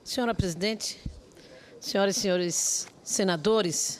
Senhora presidente, senhoras e senhores senadores,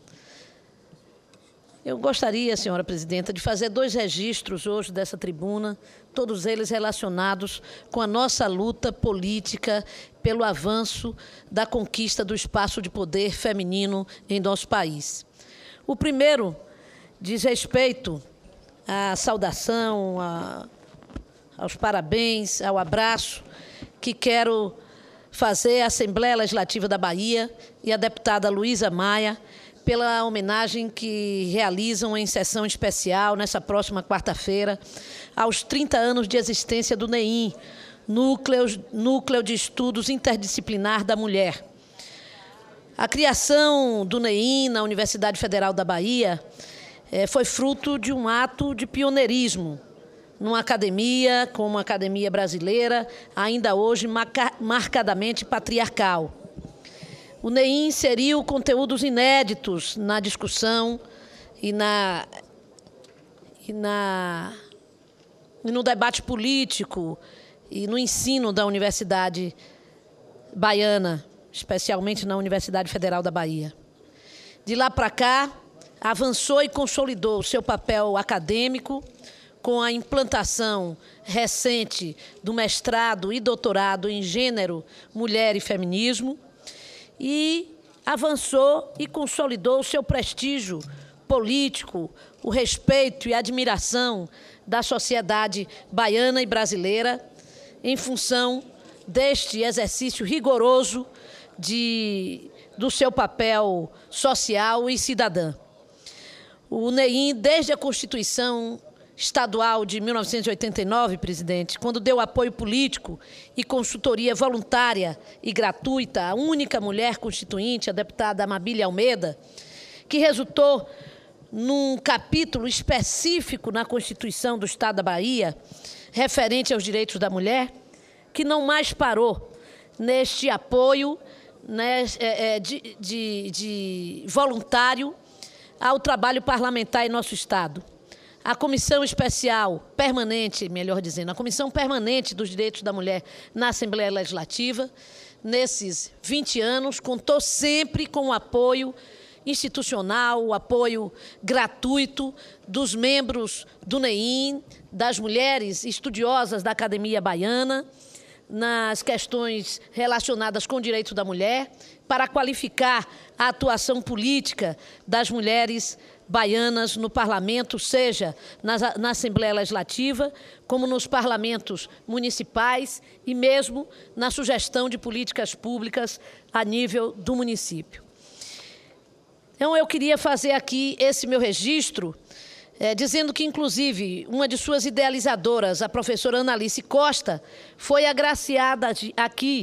eu gostaria, senhora presidenta, de fazer 2 registros hoje dessa tribuna, todos eles relacionados com a nossa luta política pelo avanço da conquista do espaço de poder feminino em nosso país. O primeiro diz respeito à saudação, aos parabéns, ao abraço que quero fazer à Assembleia Legislativa da Bahia e à deputada Luísa Maia pela homenagem que realizam em sessão especial, nessa próxima quarta-feira, aos 30 anos de existência do NEIM, Núcleo de Estudos Interdisciplinar da Mulher. A criação do NEIM na Universidade Federal da Bahia foi fruto de um ato de pioneirismo, numa academia, como a Academia Brasileira, ainda hoje marcadamente patriarcal. O NEIM inseriu conteúdos inéditos na discussão e no debate político e no ensino da Universidade Baiana, especialmente na Universidade Federal da Bahia. De lá para cá, avançou e consolidou seu papel acadêmico, com a implantação recente do mestrado e doutorado em Gênero, Mulher e Feminismo, e avançou e consolidou seu prestígio político, o respeito e a admiração da sociedade baiana e brasileira em função deste exercício rigoroso do seu papel social e cidadã. O NEIM, desde a Constituição Estadual de 1989, presidente, quando deu apoio político e consultoria voluntária e gratuita à única mulher constituinte, a deputada Amabília Almeida, que resultou num capítulo específico na Constituição do Estado da Bahia, referente aos direitos da mulher, que não mais parou neste apoio de voluntário ao trabalho parlamentar em nosso Estado. A Comissão Especial Permanente, melhor dizendo, a Comissão Permanente dos Direitos da Mulher na Assembleia Legislativa, nesses 20 anos, contou sempre com o apoio institucional, o apoio gratuito dos membros do NEIM, das mulheres estudiosas da Academia Baiana, nas questões relacionadas com o direito da mulher, para qualificar a atuação política das mulheres baianas no parlamento, seja na Assembleia Legislativa, como nos parlamentos municipais e mesmo na sugestão de políticas públicas a nível do município. Então, eu queria fazer aqui esse meu registro, dizendo que, inclusive, uma de suas idealizadoras, a professora Analice Costa, foi agraciada aqui,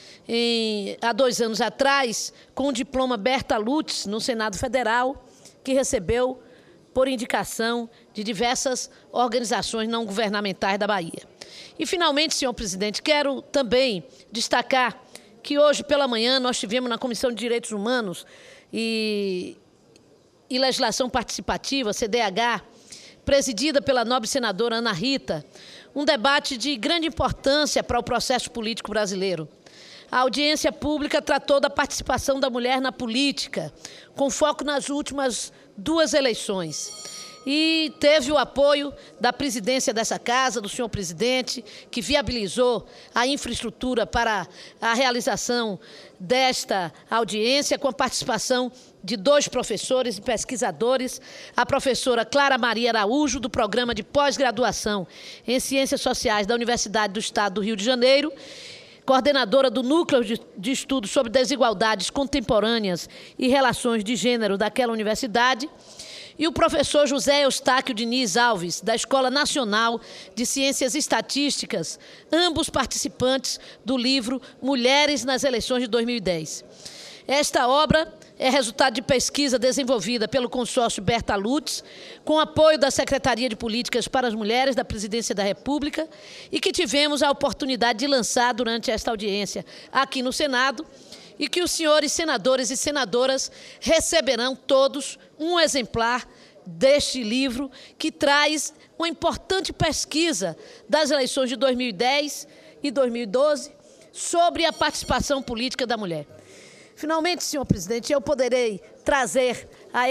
há 2 anos atrás, com o diploma Berta Lutz, no Senado Federal, que recebeu por indicação de diversas organizações não governamentais da Bahia. E, finalmente, senhor presidente, quero também destacar que hoje pela manhã nós tivemos na Comissão de Direitos Humanos e Legislação Participativa, CDH, presidida pela nobre senadora Ana Rita, um debate de grande importância para o processo político brasileiro. A audiência pública tratou da participação da mulher na política, com foco nas últimas 2 eleições. E teve o apoio da presidência dessa casa, do senhor presidente, que viabilizou a infraestrutura para a realização desta audiência, com a participação de 2 professores e pesquisadores, a professora Clara Maria Araújo, do Programa de Pós-Graduação em Ciências Sociais da Universidade do Estado do Rio de Janeiro, coordenadora do Núcleo de Estudos sobre Desigualdades Contemporâneas e Relações de Gênero daquela universidade, e o professor José Eustáquio Diniz Alves, da Escola Nacional de Ciências Estatísticas, ambos participantes do livro Mulheres nas Eleições de 2010. Esta obra é resultado de pesquisa desenvolvida pelo consórcio Berta Lutz, com apoio da Secretaria de Políticas para as Mulheres da Presidência da República, e que tivemos a oportunidade de lançar durante esta audiência aqui no Senado, e que os senhores senadores e senadoras receberão todos um exemplar deste livro, que traz uma importante pesquisa das eleições de 2010 e 2012, sobre a participação política da mulher. Finalmente, senhor presidente, eu poderei trazer a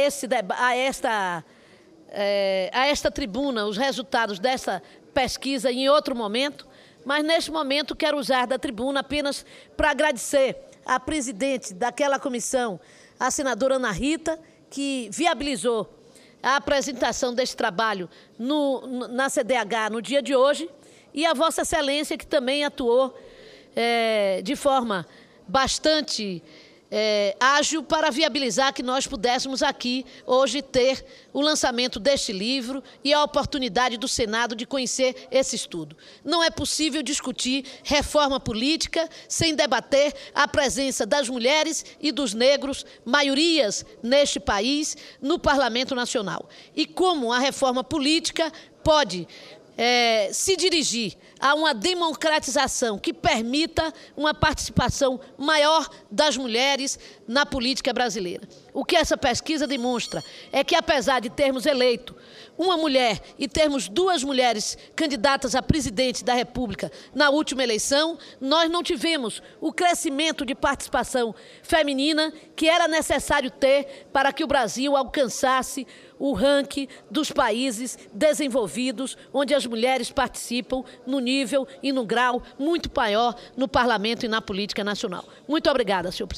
esta tribuna os resultados dessa pesquisa em outro momento, mas neste momento quero usar da tribuna apenas para agradecer à presidente daquela comissão, a senadora Ana Rita, que viabilizou a apresentação deste trabalho na CDH no dia de hoje, e a Vossa Excelência, que também atuou de forma bastante ágil para viabilizar que nós pudéssemos aqui hoje ter o lançamento deste livro e a oportunidade do Senado de conhecer esse estudo. Não é possível discutir reforma política sem debater a presença das mulheres e dos negros, maiorias neste país, no Parlamento Nacional. E como a reforma política pode se dirigir a uma democratização que permita uma participação maior das mulheres na política brasileira. O que essa pesquisa demonstra é que, apesar de termos eleito uma mulher e termos 2 mulheres candidatas a presidente da República na última eleição, nós não tivemos o crescimento de participação feminina que era necessário ter para que o Brasil alcançasse o ranking dos países desenvolvidos, onde as mulheres participam no nível e no grau muito maior no Parlamento e na política nacional. Muito obrigada, senhor presidente.